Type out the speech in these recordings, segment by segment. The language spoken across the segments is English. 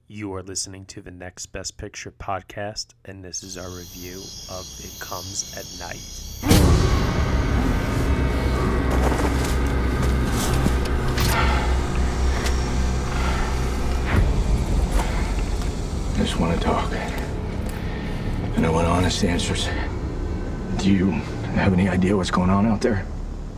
You are listening to the Next Best Picture podcast, and this is our review of It Comes at Night. I just want to talk. And I want honest answers. Do you have any idea what's going on out there?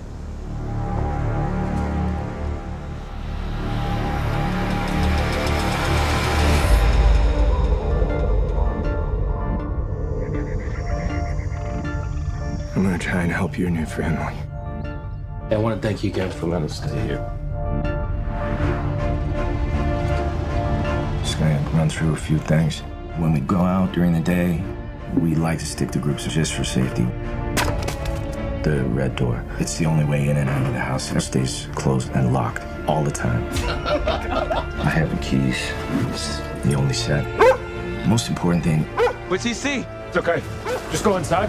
I'm gonna try and help you and your family. I want to thank you again for letting us stay here. Just gonna run through a few things. When we go out during the day, we like to stick to groups just for safety. The red door, it's the only way in and out of the house. It stays closed and locked all the time. I have the keys. It's the only set. Most important thing. What's he see? It's okay. Just go inside.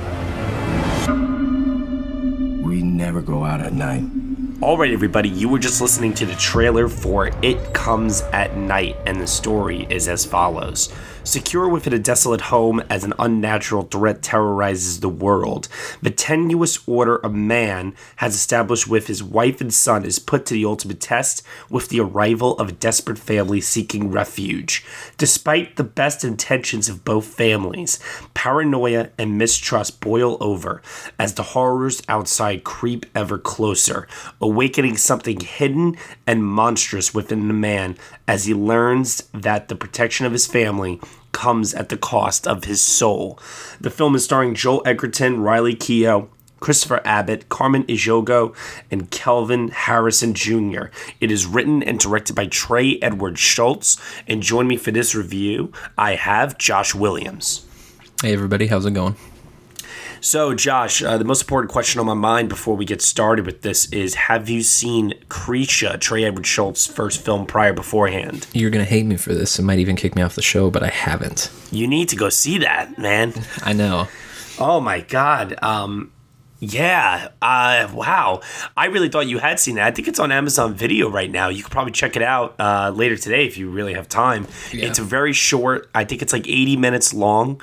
We never go out at night. All right, everybody, you were just listening to the trailer for It Comes at Night, and the story is as follows. Secure within a desolate home as an unnatural threat terrorizes the world, the tenuous order a man has established with his wife and son is put to the ultimate test with the arrival of a desperate family seeking refuge. Despite the best intentions of both families, paranoia and mistrust boil over as the horrors outside creep ever closer, awakening something hidden and monstrous within the man as he learns that the protection of his family comes at the cost of his soul. The film is starring Joel Edgerton, Riley Keough, Christopher Abbott, Carmen Ejogo, and Kelvin Harrison Jr. It is written and directed by Trey Edward Shults, and join me for this review, I have Josh Williams. Hey everybody, how's it going? So, Josh, the most important question on my mind before we get started with this is, have you seen Krisha, Trey Edward Shults' first film beforehand? You're going to hate me for this. It might even kick me off the show, but I haven't. You need to go see that, man. I know. Oh, my God. Wow. I really thought you had seen that. I think it's on Amazon Video right now. You could probably check it out later today if you really have time. Yeah. It's a very short, I think it's like 80 minutes long.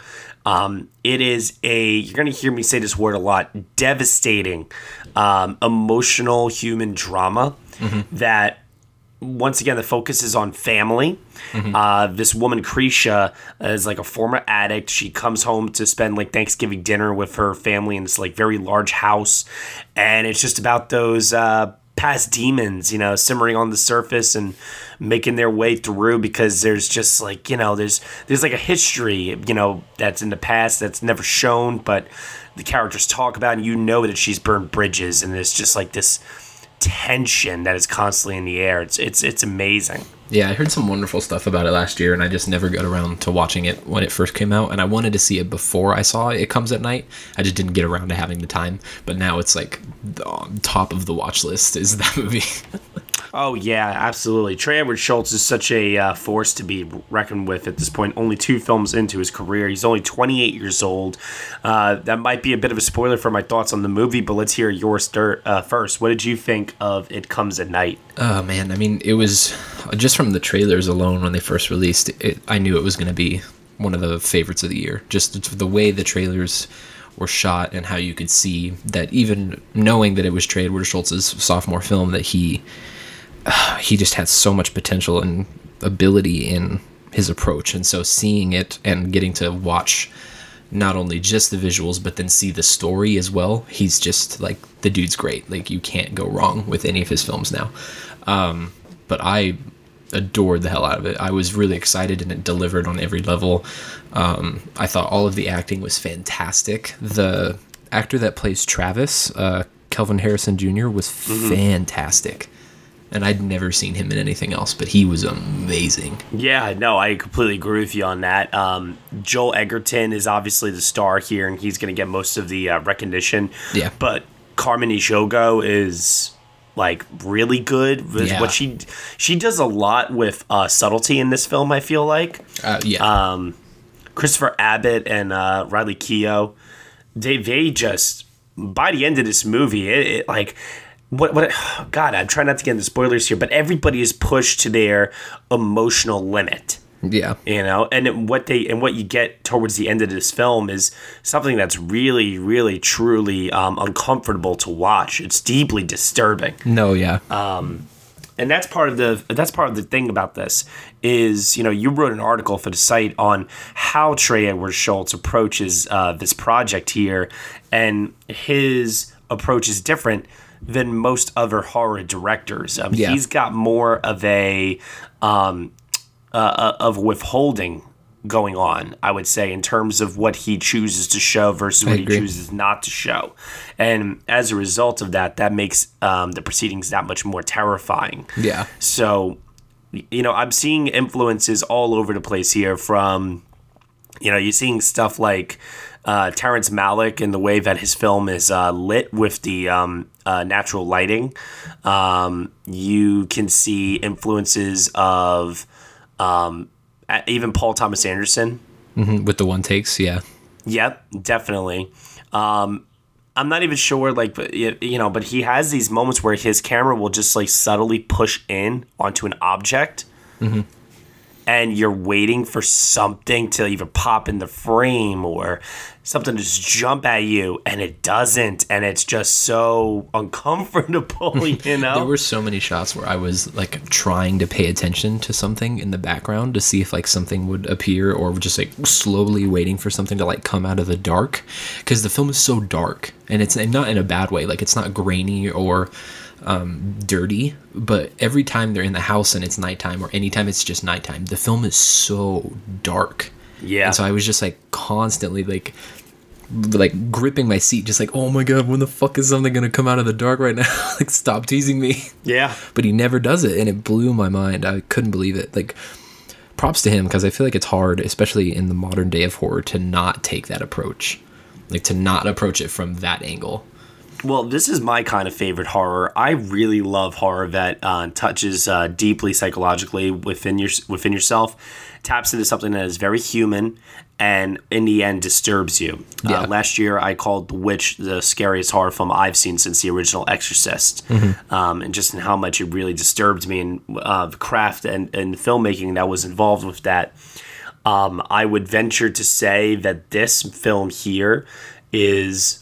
It is you're going to hear me say this word a lot, devastating, emotional human drama that, once again, the focus is on family. This woman, Krisha, is like a former addict. She comes home to spend like Thanksgiving dinner with her family in this like very large house. And it's just about those past demons, simmering on the surface and making their way through, because there's just like, there's like a history, that's in the past that's never shown, but the characters talk about, and that she's burned bridges, and there's just like this tension that is constantly in the air. It's amazing. Yeah, I heard some wonderful stuff about it last year, and I just never got around to watching it when it first came out, and I wanted to see it before I saw It Comes at Night. I just didn't get around to having the time, but now it's like on top of the watch list is that movie. Oh, yeah, absolutely. Trey Edward Shults is such a force to be reckoned with at this point. Only 2 films into his career. He's only 28 years old. That might be a bit of a spoiler for my thoughts on the movie, but let's hear yours first. What did you think of It Comes at Night? Oh, man. I mean, it was just from the trailers alone when they first released it, I knew it was going to be one of the favorites of the year. Just the way the trailers were shot and how you could see that, even knowing that it was Trey Edward Shults' sophomore film, that he just had so much potential and ability in his approach. And so seeing it and getting to watch not only just the visuals, but then see the story as well, he's just like, the dude's great. Like, you can't go wrong with any of his films now. But I adored the hell out of it. I was really excited, and it delivered on every level. I thought all of the acting was fantastic. The actor that plays Travis, Kelvin Harrison Jr., was fantastic. And I'd never seen him in anything else, but he was amazing. Yeah, no, I completely agree with you on that. Joel Edgerton is obviously the star here, and he's going to get most of the recognition. Yeah. But Carmen Ejogo is like really good. Yeah. What she does a lot with subtlety in this film, I feel like. Christopher Abbott and Riley Keough, they just, by the end of this movie, it like... God, I'm trying not to get into spoilers here, but everybody is pushed to their emotional limit. Yeah. And what you get towards the end of this film is something that's really, really, truly uncomfortable to watch. It's deeply disturbing. No, yeah. And that's part of the thing about this is, you wrote an article for the site on how Trey Edward Shults approaches this project here, and his approach is different than most other horror directors. He's got more of a of withholding going on, I would say, in terms of what he chooses to show versus what he chooses not to show. And as a result of that makes the proceedings that much more terrifying. Yeah. So, I'm seeing influences all over the place here from, you're seeing stuff like Terrence Malick and the way that his film is lit with the natural lighting. You can see influences of even Paul Thomas Anderson. Mm-hmm. With the one takes, yeah. Yep, definitely. I'm not even sure, but he has these moments where his camera will just subtly push in onto an object. Mm-hmm. And you're waiting for something to either pop in the frame or something to just jump at you, and it doesn't, and it's just so uncomfortable, There were so many shots where I was trying to pay attention to something in the background to see if something would appear, or just slowly waiting for something to come out of the dark, because the film is so dark, and it's not in a bad way. It's not grainy or dirty, but every time they're in the house and it's nighttime, or anytime it's just nighttime, the film is so dark. Yeah. And so I was just constantly gripping my seat, just oh my god, when the fuck is something gonna come out of the dark right now? Stop teasing me. Yeah. But he never does it, and it blew my mind. I couldn't believe it. Props to him, because I feel it's hard, especially in the modern day of horror, to not take that approach, to not approach it from that angle. Well, this is my kind of favorite horror. I really love horror that touches deeply psychologically within yourself, taps into something that is very human, and in the end disturbs you. Yeah. Last year, I called The Witch the scariest horror film I've seen since the original Exorcist, and just in how much it really disturbed me, and the craft and filmmaking that was involved with that. I would venture to say that this film here is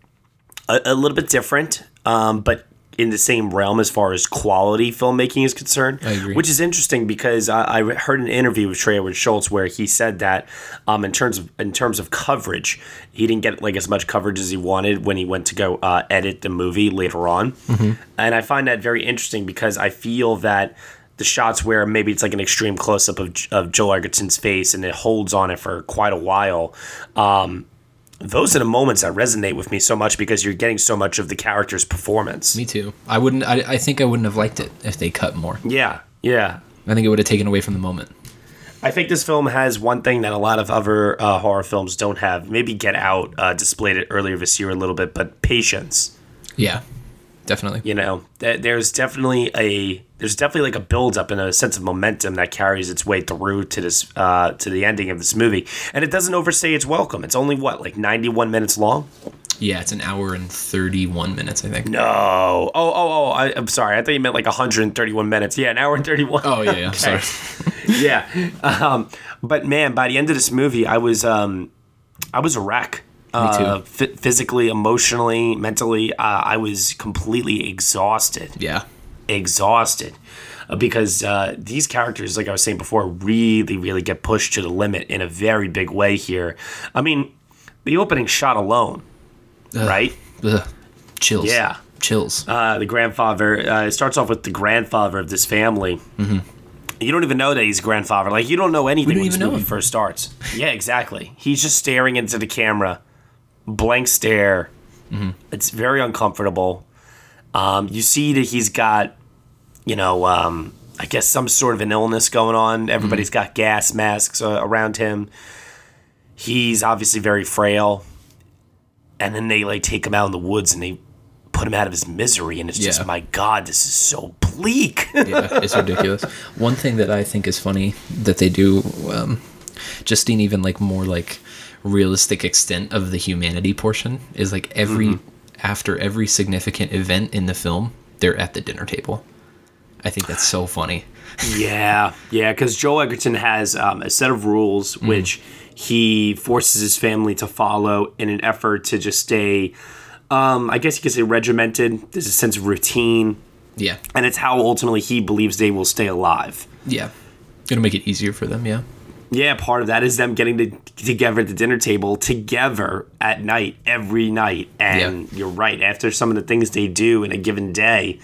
a little bit different, but in the same realm as far as quality filmmaking is concerned. I agree. Which is interesting, because I heard an interview with Trey Edward Shults where he said that in terms of coverage, he didn't get as much coverage as he wanted when he went to go edit the movie later on. Mm-hmm. And I find that very interesting, because I feel that the shots where maybe it's an extreme close-up of Joel Edgerton's face and it holds on it for quite a while, those are the moments that resonate with me so much, because you're getting so much of the character's performance. Me too. I think I wouldn't have liked it if they cut more. Yeah. I think it would have taken away from the moment. I think this film has one thing that a lot of other horror films don't have. Maybe Get Out displayed it earlier this year a little bit, but patience. Yeah, definitely. There's definitely a build up and a sense of momentum that carries its way through to this to the ending of this movie, and it doesn't overstay its welcome. It's only 91 minutes long. Yeah, it's an hour and 31 minutes, I think. No. I'm sorry. I thought you meant 131 minutes. Yeah, an hour and 31. Oh yeah. Okay. Sorry. Yeah. But man, by the end of this movie, I was a wreck. Me too. Physically, emotionally, mentally, I was completely exhausted. Yeah. Exhausted. Because these characters, like I was saying before, really, really get pushed to the limit in a very big way here. I mean, the opening shot alone, right? Chills. Yeah. Chills. The grandfather, it starts off with the grandfather of this family. Mm-hmm. You don't even know that he's a grandfather. You don't know anything when this movie first starts. Yeah, exactly. He's just staring into the camera. Blank stare. Mm-hmm. It's very uncomfortable. You see that he's got, I guess some sort of an illness going on. Everybody's got gas masks around him. He's obviously very frail. And then they take him out in the woods and they put him out of his misery. And it's just, my God, this is so bleak. Yeah, it's ridiculous. One thing that I think is funny that they do, just in even more realistic extent of the humanity portion, is after every significant event in the film, they're at the dinner table. I think that's so funny. Yeah, because Joel Edgerton has a set of rules which he forces his family to follow in an effort to just stay, I guess you could say, regimented. There's a sense of routine. Yeah. And it's how ultimately he believes they will stay alive. Yeah. It'll make it easier for them, yeah. Yeah, part of that is them getting together at the dinner table together at night, every night. And You're right, after some of the things they do in a given day,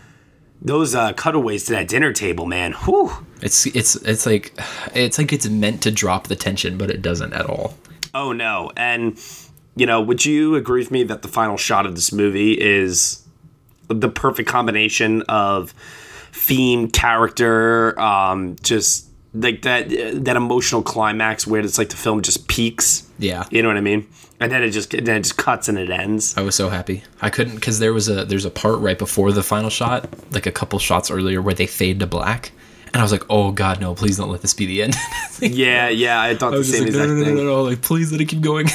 those cutaways to that dinner table, man, whew. It's like it's meant to drop the tension, but it doesn't at all. Oh, no. And, would you agree with me that the final shot of this movie is the perfect combination of theme, character, just like that emotional climax where it's like the film just peaks. Yeah. You know what I mean? And then it just cuts and it ends. I was so happy. I couldn't, because there's a part right before the final shot, like a couple shots earlier, where they fade to black. And I was like, oh God, no, please don't let this be the end. Yeah, I thought the same exact thing. No, like, please let it keep going.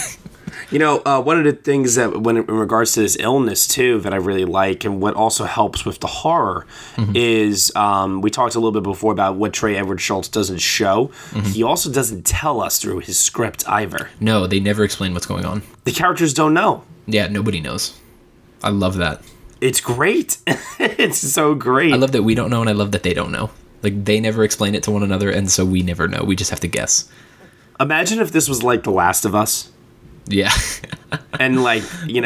One of the things that in regards to this illness too that I really like, and what also helps with the horror, is we talked a little bit before about what Trey Edward Schultz doesn't show. He also doesn't tell us through his script either. No, they never explain what's going on. The characters don't know. Yeah, nobody knows. I love that. It's great. It's so great. I love that we don't know, and I love that they don't know. Like, they never explain it to one another, and so we never know. We just have to guess. Imagine if this was like The Last of Us. Yeah. And like,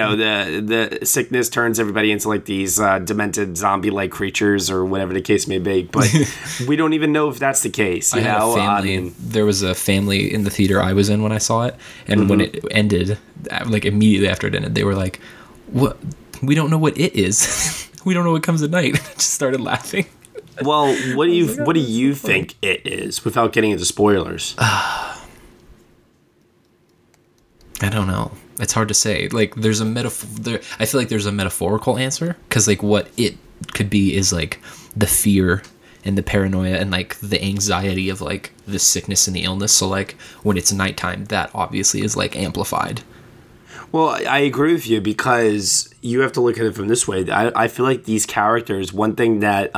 the sickness turns everybody into like these demented zombie-like creatures or whatever the case may be. But we don't even know if that's the case. I had a family. There was a family in the theater I was in when I saw it. And when it ended, like immediately after it ended, they were like, "What? We don't know what it is. We don't know what comes at night." I just started laughing. Well, what do you think it is without getting into spoilers? I don't know. It's hard to say. Like, there's a metaphor. I feel like there's a metaphorical answer, because like what it could be is like the fear and the paranoia and like the anxiety of like the sickness and the illness. So like when it's nighttime, that obviously is like amplified. Well, I agree with you, because you have to look at it from this way. I feel like these characters, one thing that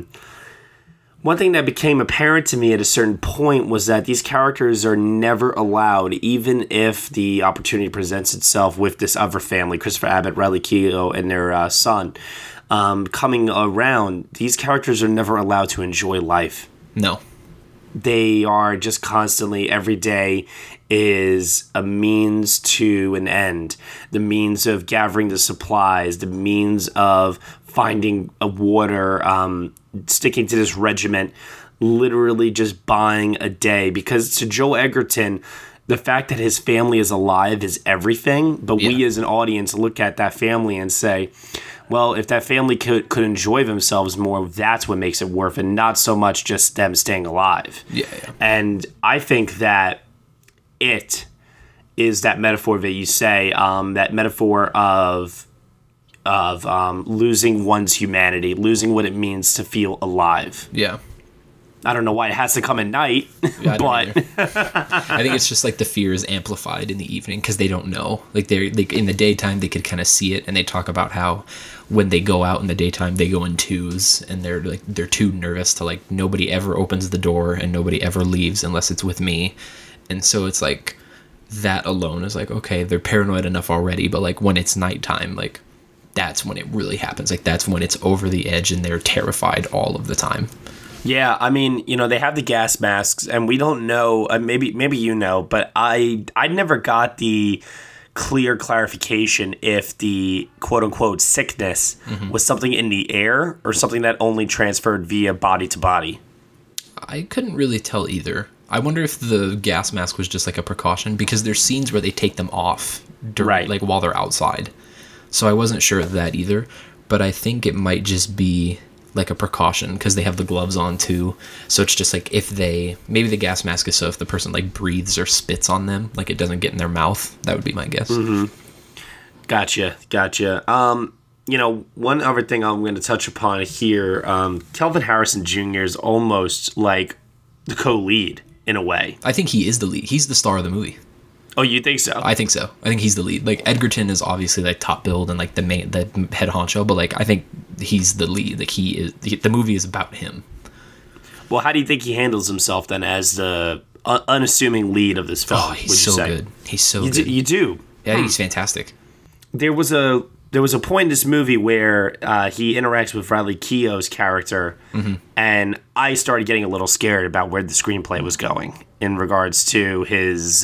became apparent to me at a certain point was that these characters are never allowed, even if the opportunity presents itself with this other family, Christopher Abbott, Riley Keough, and their son, coming around, these characters are never allowed to enjoy life. No. They are just constantly, every day is a means to an end. The means of gathering the supplies, the means of finding a water, sticking to this regiment, literally just buying a day. Because to Joel Edgerton, the fact that his family is alive is everything. But we as an audience look at that family and say, well, if that family could enjoy themselves more, that's what makes it worth it, not so much just them staying alive. Yeah. And I think that it is that metaphor that you say, that metaphor of losing one's humanity, losing what it means to feel alive. Yeah. I don't know why it has to come at night, yeah, but I think it's just like the fear is amplified in the evening because they don't know. Like they're like in the daytime they could kind of see it, and they talk about how when they go out in the daytime they go in twos, and they're too nervous to, like, nobody ever opens the door and nobody ever leaves unless it's with me. And so it's like that alone is like, okay, they're paranoid enough already, but like when it's nighttime, like that's when it really happens. Like that's when it's over the edge and they're terrified all of the time. Yeah, I mean, they have the gas masks, and we don't know. Maybe you know, but I never got the clear clarification if the quote unquote sickness was something in the air or something that only transferred via body to body. I couldn't really tell either. I wonder if the gas mask was just like a precaution, because there's scenes where they take them off during, like while they're outside. So I wasn't sure of that either, but I think it might just be like a precaution because they have the gloves on too. So it's just like maybe the gas mask is so if the person like breathes or spits on them, like it doesn't get in their mouth. That would be my guess. Mm-hmm. Gotcha. One other thing I'm going to touch upon here, Kelvin Harrison Jr. is almost like the co-lead in a way. I think he is the lead. He's the star of the movie. Oh, you think so? I think so. I think he's the lead. Like Edgerton is obviously like top billed and like the head honcho, but like I think he's the lead. Like the movie is about him. Well, how do you think he handles himself then as the unassuming lead of this film? Oh, he's so good. He's so good. You do? Yeah, he's fantastic. There was a point in this movie where he interacts with Riley Keough's character, and I started getting a little scared about where the screenplay was going in regards to his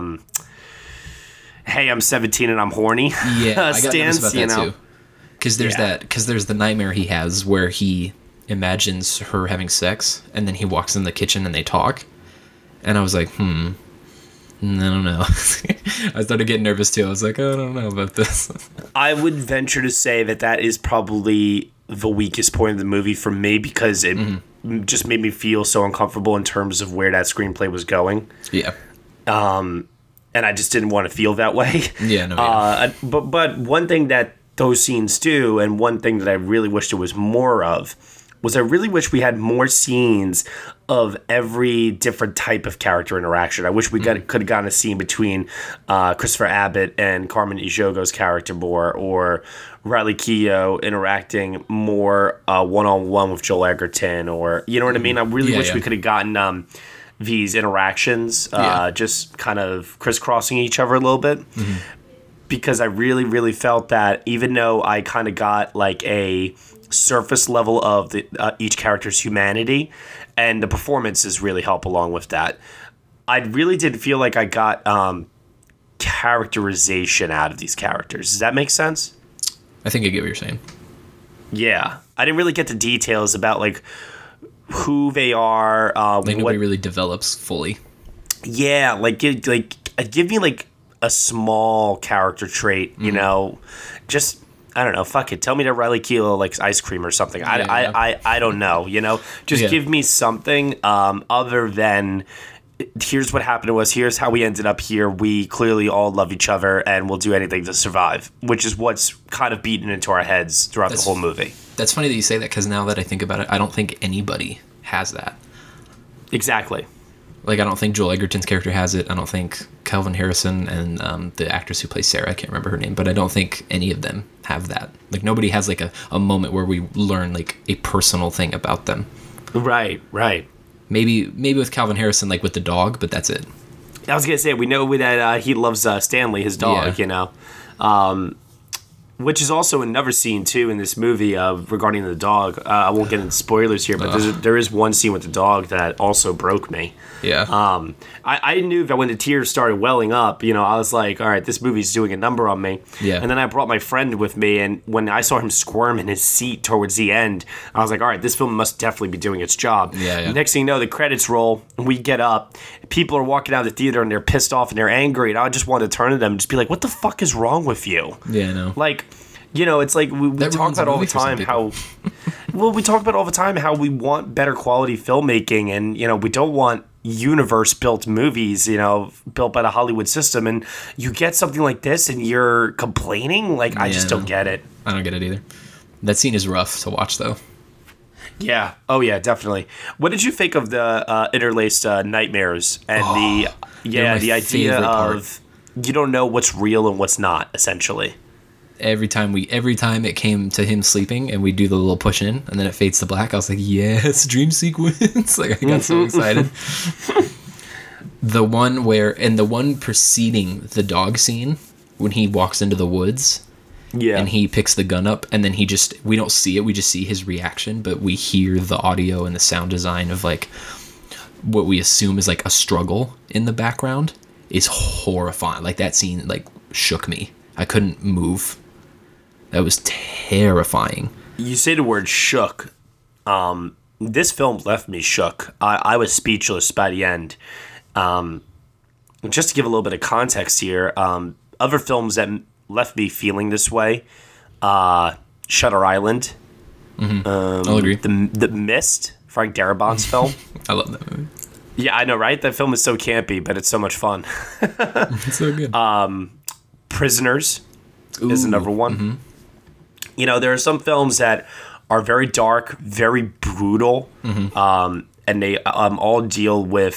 "Hey, I'm 17 and I'm horny" Yeah, I got stance. about that too. Because there's the nightmare he has where he imagines her having sex, and then he walks in the kitchen and they talk, and I was like, I don't know. I started getting nervous too. I was like, I don't know about this. I would venture to say that is probably the weakest point of the movie for me, because it just made me feel so uncomfortable in terms of where that screenplay was going. Yeah. And I just didn't want to feel that way. Yeah, no. Yeah. But one thing that those scenes do, and one thing that I really wish there was more of, was I really wish we had more scenes of every different type of character interaction. I wish we could have gotten a scene between Christopher Abbott and Carmen Ejogo's character more, or Riley Keough interacting more one-on-one with Joel Edgerton, or, you know what I mean? I really wish we could have gotten these interactions just kind of crisscrossing each other a little bit. Because I really, really felt that even though I kind of got like a surface level of each character's humanity, and the performances really help along with that, I really did feel like I got characterization out of these characters. Does that make sense? I think I get what you're saying. Yeah. I didn't really get the details about like who they are. Like nobody really develops fully. Yeah, give me like a small character trait, you know, just, I don't know, fuck it. Tell me that Riley Keough likes ice cream or something. I don't know, you know, just give me something other than here's what happened to us. Here's how we ended up here. We clearly all love each other and we'll do anything to survive, which is what's kind of beaten into our heads throughout the whole movie. That's funny that you say that, because now that I think about it, I don't think anybody has that. Exactly. Like, I don't think Joel Edgerton's character has it. I don't think Calvin Harrison and the actress who plays Sarah, I can't remember her name, but I don't think any of them have that. Like, nobody has, like, a moment where we learn, like, a personal thing about them. Right. Maybe with Calvin Harrison, like, with the dog, but that's it. I was going to say, we know that he loves Stanley, his dog, you know. Which is also another scene, too, in this movie regarding the dog. I won't get into spoilers here, but there is one scene with the dog that also broke me. Yeah. I knew that when the tears started welling up, you know, I was like, all right, this movie's doing a number on me. Yeah. And then I brought my friend with me, and when I saw him squirm in his seat towards the end, I was like, all right, this film must definitely be doing its job. Yeah. Next thing you know, the credits roll, and we get up. People are walking out of the theater, and they're pissed off, and they're angry, and I just wanted to turn to them and just be like, what the fuck is wrong with you? Yeah, I know. Like, you know, it's like we talk about all the time how... Well, we talk about all the time how we want better quality filmmaking, and, you know, we don't want universe-built movies, you know, built by the Hollywood system, and you get something like this and you're complaining? Like, I just don't get it. I don't get it either. That scene is rough to watch, though. Yeah. Oh, yeah, definitely. What did you think of the interlaced nightmares and the idea of you don't know what's real and what's not, essentially? Every time it came to him sleeping and we do the little push in and then it fades to black, I was like, yes, dream sequence. Like, I got so excited. The one preceding the dog scene, when he walks into the woods, and he picks the gun up, and then we don't see it, we just see his reaction, but we hear the audio and the sound design of, like, what we assume is like a struggle in the background is horrifying. Like, that scene, like, shook me. I couldn't move. That was terrifying. You say the word shook. This film left me shook. I was speechless by the end. Just to give a little bit of context here, other films that left me feeling this way, Shutter Island. I'll agree. The Mist, Frank Darabont's film. I love that movie. Yeah, I know, right? That film is so campy, but it's so much fun. It's so good. Prisoners is another one. Mm-hmm. You know, there are some films that are very dark, very brutal, and they all deal with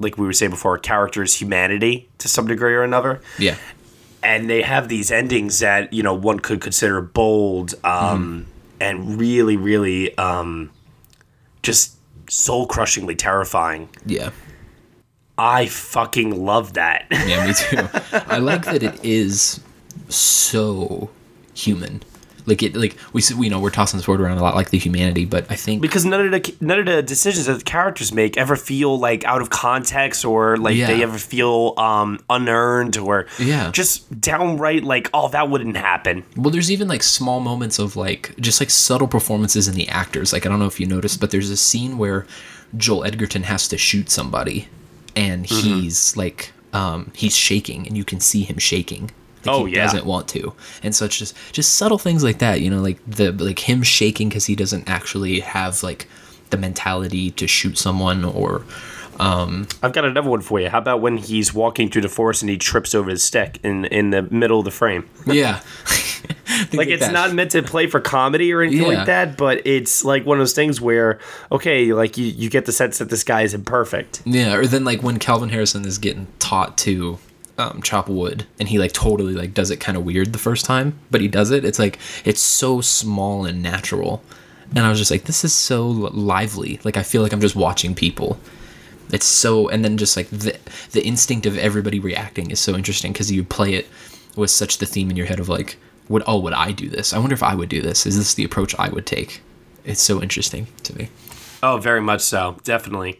like we were saying before, a character's humanity to some degree or another. Yeah. And they have these endings that, you know, one could consider bold, and really, really, just soul-crushingly terrifying. Yeah. I fucking love that. Yeah, me too. I like that it is so human. Like we know we're tossing this word around a lot, like the humanity, but I think because none of the decisions that the characters make ever feel like out of context or like they ever feel unearned or just downright like, oh, that wouldn't happen. Well, there's even like small moments of like just like subtle performances in the actors. Like I don't know if you noticed, but there's a scene where Joel Edgerton has to shoot somebody, and he's like he's shaking, and you can see him shaking. Like he doesn't want to, and so it's just subtle things like that, you know, like him shaking because he doesn't actually have like the mentality to shoot someone. Or I've got another one for you. How about when he's walking through the forest and he trips over his stick in the middle of the frame? Yeah. Like it's not meant to play for comedy or anything like that, but it's like one of those things where, okay, like you get the sense that this guy is imperfect. Yeah, or then like when Calvin Harrison is getting taught to chop wood, and he like totally like does it kind of weird the first time, but he does it. It's like it's so small and natural, and I was just like, this is so lively. Like I feel like I'm just watching people. It's so, and then just like the instinct of everybody reacting is so interesting because you play it with such the theme in your head of like, would I do this? I wonder if I would do this. Is this the approach I would take? It's so interesting to me. Oh, very much so, definitely.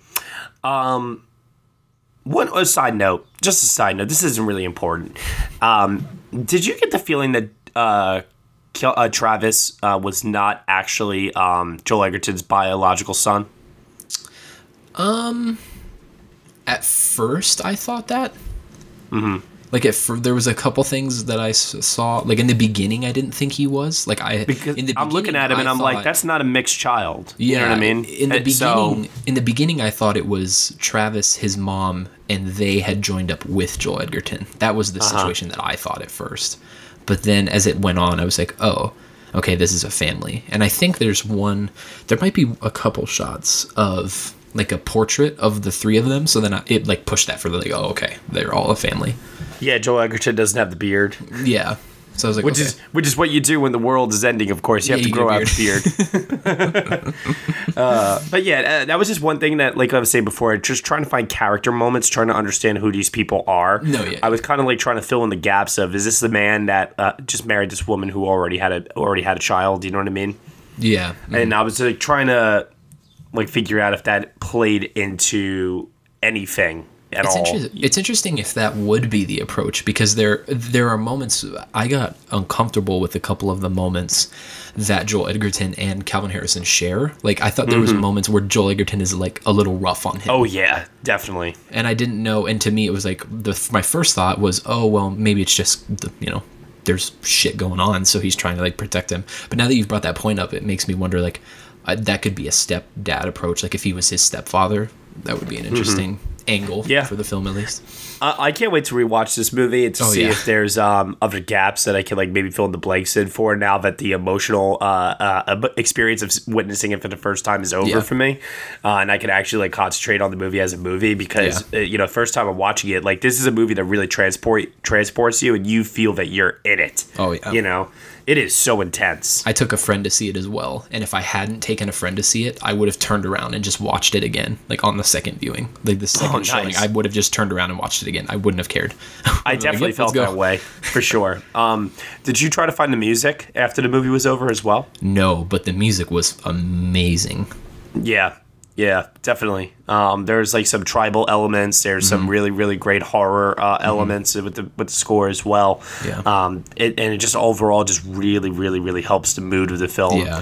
A side note, just a side note, this isn't really important. Did you get the feeling that Travis was not actually Joel Edgerton's biological son? At first, I thought that. Mm-hmm. Like there was a couple things that I saw. Like in the beginning, I didn't think he was. Like I'm looking at him and I'm like, that's not a mixed child. Yeah, you know what I mean? In the beginning, I thought it was Travis, his mom, and they had joined up with Joel Edgerton. That was the situation that I thought at first. But then as it went on, I was like, oh, okay, this is a family. And I think there might be a couple shots of like a portrait of the three of them. So then it like pushed that further. Like, oh, okay, they're all a family. Yeah, Joel Edgerton doesn't have the beard. Yeah. So I was like, which is what you do when the world is ending. Of course, you have to grow out the beard. But yeah, that was just one thing that, like I was saying before, just trying to find character moments, trying to understand who these people are. No, yeah. I was kind of like trying to fill in the gaps of, is this the man that just married this woman who already had a child? You know what I mean? Yeah. Mm-hmm. And I was like trying to like figure out if that played into anything. It's interesting if that would be the approach, because there are moments I got uncomfortable with a couple of the moments that Joel Edgerton and Calvin Harrison share. Like I thought there was moments where Joel Edgerton is like a little rough on him. Oh yeah, definitely. And I didn't know, and to me it was like my first thought was, oh well, maybe it's just there's shit going on, so he's trying to like protect him. But now that you've brought that point up, it makes me wonder like that could be a stepdad approach. Like if he was his stepfather, that would be an interesting angle for the film, at least. I can't wait to rewatch this movie and to see if there's other gaps that I can like maybe fill in the blanks in for, now that the emotional experience of witnessing it for the first time is over for me, and I can actually like concentrate on the movie as a movie, because first time I'm watching it, like this is a movie that really transports you, and you feel that you're in it. Oh yeah. It is so intense. I took a friend to see it as well, and if I hadn't taken a friend to see it, I would have turned around and just watched it again, like on the second viewing, like the second showing. I would have just turned around and watched it again. I wouldn't have cared. I definitely felt that way, for sure. Did you try to find the music after the movie was over as well? No, but the music was amazing. Yeah, definitely. There's like some tribal elements. There's some really, really great horror elements with the score as well. Yeah. It just overall just really, really, really helps the mood of the film. Yeah.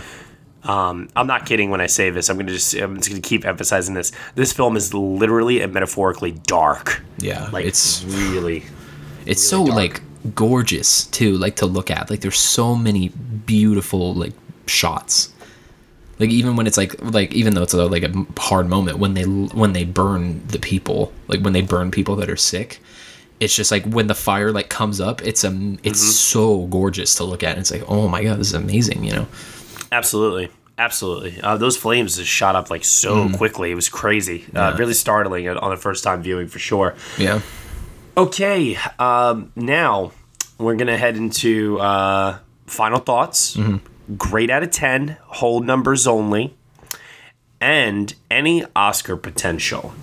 I'm not kidding when I say this. I'm just gonna keep emphasizing this. This film is literally and metaphorically dark. Yeah. Like it's really so dark. like gorgeous too, like to look at. Like there's so many beautiful like shots. Like even when it's like even though it's like a hard moment when they burn the people, like when they burn people that are sick, it's just like when the fire like comes up, it's so gorgeous to look at. And it's like, oh my god, this is amazing, Absolutely. absolutely. Those flames just shot up like so quickly. It was crazy. Really startling on the first time viewing for sure. Yeah. Okay, now we're gonna head into final thoughts. Grade out of 10, whole numbers only, and any Oscar potential.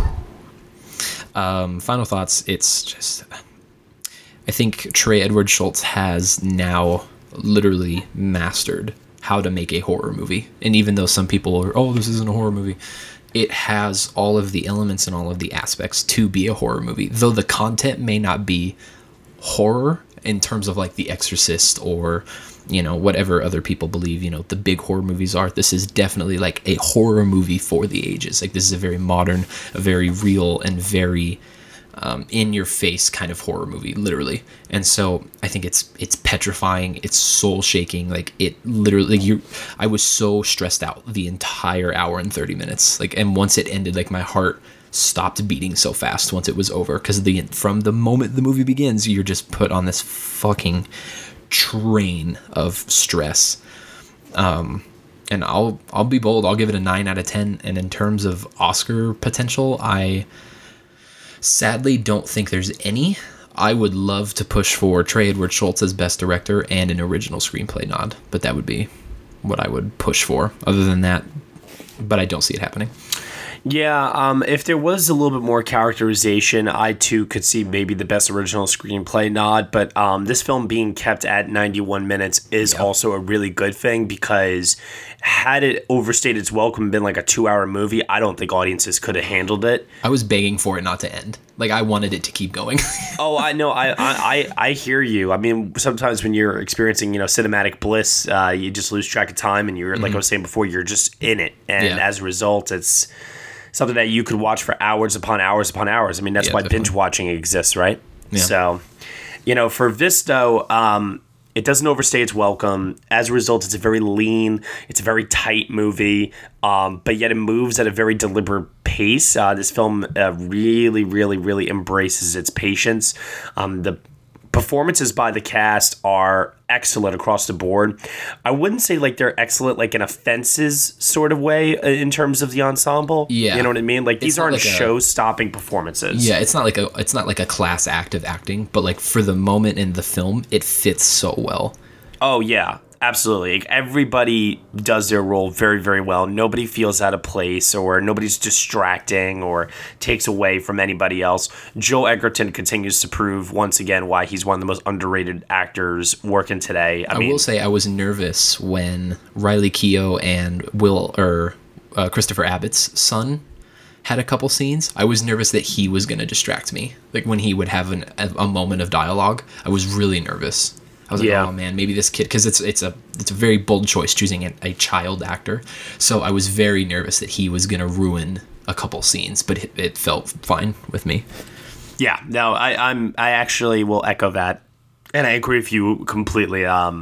Final thoughts. It's just, I think Trey Edward Schultz has now literally mastered how to make a horror movie. And even though some people are, oh, this isn't a horror movie, it has all of the elements and all of the aspects to be a horror movie. Though the content may not be horror in terms of like The Exorcist or, you know, whatever other people believe, you know, the big horror movies are. This is definitely like a horror movie for the ages. Like, this is a very modern, a very real, and very in your face kind of horror movie, literally. And so I think it's petrifying, it's soul shaking. Like, it literally, I was so stressed out the entire hour and 30 minutes. Like, and once it ended, like, my heart stopped beating so fast once it was over, because from the moment the movie begins, you're just put on this fucking train of stress. And I'll be bold, I'll give it a 9 out of 10. And in terms of Oscar potential, I sadly don't think there's any. I would love to push for Trey Edward Schultz as best director and an original screenplay nod, but that would be what I would push for. Other than that, but I don't see it happening. Yeah, if there was a little bit more characterization, I too could see maybe the best original screenplay nod. But this film being kept at 91 minutes is also a really good thing, because had it overstayed its welcome and been like a 2-hour movie, I don't think audiences could have handled it. I was begging for it not to end. Like, I wanted it to keep going. Oh, I know. I hear you. I mean, sometimes when you're experiencing, you know, cinematic bliss, you just lose track of time, and you're, like I was saying before, you're just in it. And as a result, it's something that you could watch for hours upon hours upon hours. I mean, that's why definitely. binge watching exists, right? Yeah. So, you know, for this, though, it doesn't overstay its welcome. As a result, it's a very lean, it's a very tight movie, but yet it moves at a very deliberate pace. This film really, really, really embraces its patience. The performances by the cast are excellent across the board. I wouldn't say like they're excellent like in a Fences sort of way in terms of the ensemble. Yeah. You know what I mean? Like, these aren't like show-stopping performances. Yeah, it's not like a class act of acting, but like for the moment in the film, it fits so well. Oh, yeah. Absolutely. Like, everybody does their role very, very well. Nobody feels out of place, or nobody's distracting or takes away from anybody else. Joel Edgerton continues to prove once again why he's one of the most underrated actors working today. I mean, will say I was nervous when Riley Keough and Christopher Abbott's son had a couple scenes. I was nervous that he was going to distract me. Like, when he would have a moment of dialogue, I was really nervous. I was like, oh man, maybe this kid, because it's a very bold choice choosing a child actor. So I was very nervous that he was going to ruin a couple scenes, but it felt fine with me. Yeah, no, I actually will echo that, and I agree with you completely. I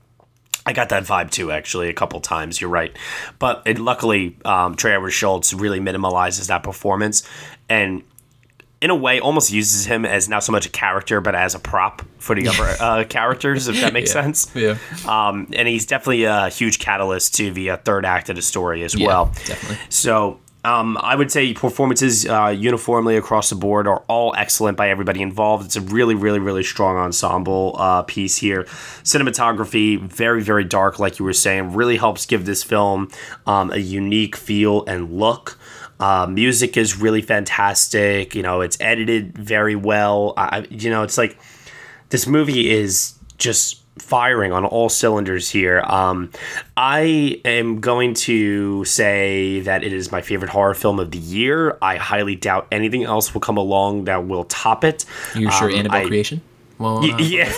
got that vibe too, actually, a couple times. You're right, but luckily, Trey Edward Schultz really minimalizes that performance, and in a way, almost uses him as not so much a character, but as a prop for the other characters, if that makes sense. Yeah. And he's definitely a huge catalyst to the third act of the story as well. Definitely. So I would say performances uniformly across the board are all excellent by everybody involved. It's a really, really, really strong ensemble piece here. Cinematography, very, very dark, like you were saying, really helps give this film a unique feel and look. Music is really fantastic. You know, it's edited very well. It's like this movie is just firing on all cylinders here. I am going to say that it is my favorite horror film of the year. I highly doubt anything else will come along that will top it. You're sure Annabelle Creation? Well, yeah.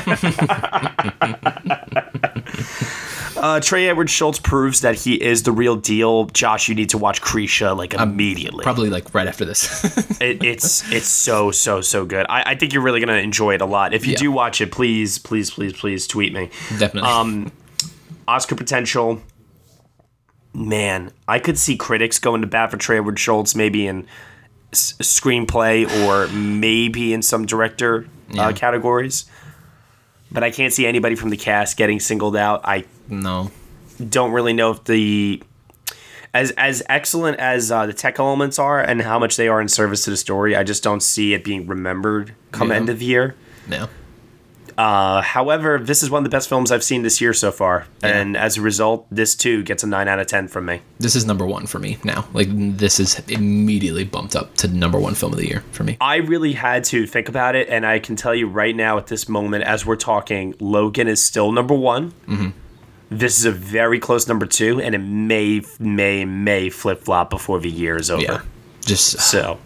Trey Edward Schultz proves that he is the real deal. Josh, you need to watch Krisha immediately. Probably right after this. It's so good. I think you're really gonna enjoy it a lot. If you do watch it, please tweet me. Definitely. Oscar potential, man. I could see critics going to bat for Trey Edward Schultz, maybe in screenplay or maybe in some director categories. But I can't see anybody from the cast getting singled out. No. don't really know if as excellent as the tech elements are and how much they are in service to the story, I just don't see it being remembered come end of year. No. However, this is one of the best films I've seen this year so far, and as a result, this too gets a 9 out of 10 from me. This is number one for me now. Like, this is immediately bumped up to number one film of the year for me. I really had to think about it, and I can tell you right now at this moment, as we're talking, Logan is still number one. Mm-hmm. This is a very close number two, and it may flip-flop before the year is over. Yeah. Just so.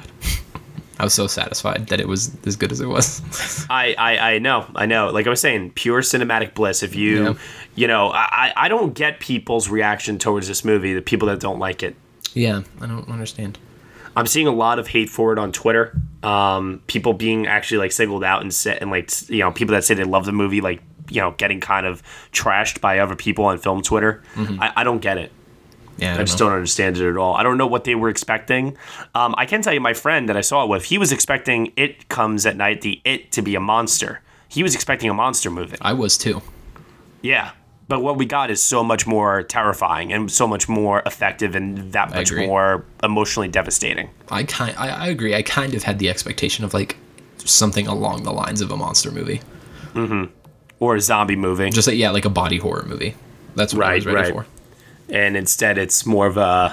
I was so satisfied that it was as good as it was. I know. Like I was saying, pure cinematic bliss. If you I don't get people's reaction towards this movie, the people that don't like it. Yeah, I don't understand. I'm seeing a lot of hate for it on Twitter. People being actually like singled out and like, you know, people that say they love the movie, like, you know, getting kind of trashed by other people on film Twitter. Mm-hmm. I don't get it. Yeah, I just don't understand it at all. I don't know what they were expecting. I can tell you, my friend that I saw it with, he was expecting It Comes at Night, to be a monster. He was expecting a monster movie. I was too. Yeah, but what we got is so much more terrifying and so much more effective and that much more emotionally devastating. I agree. I kind of had the expectation of like something along the lines of a monster movie. Mm-hmm. Or a zombie movie. Just like a body horror movie. That's what I was ready for. And instead, it's more of a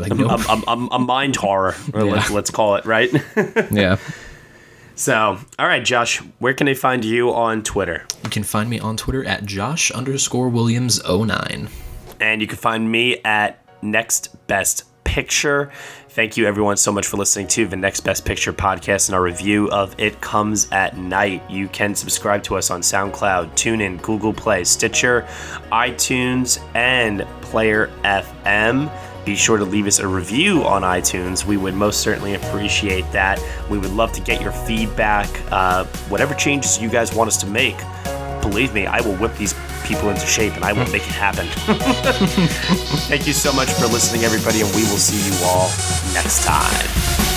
mind horror, or let's call it, right? Yeah. So, all right, Josh, where can they find you on Twitter? You can find me on Twitter at Josh_Williams09. And you can find me at Next Best Picture. Thank you, everyone, so much for listening to the Next Best Picture podcast and our review of It Comes at Night. You can subscribe to us on SoundCloud, TuneIn, Google Play, Stitcher, iTunes, and Player FM. Be sure to leave us a review on iTunes. We would most certainly appreciate that. We would love to get your feedback. Whatever changes you guys want us to make, believe me, I will whip these people into shape and I will make it happen. Thank you so much for listening, everybody, and we will see you all next time.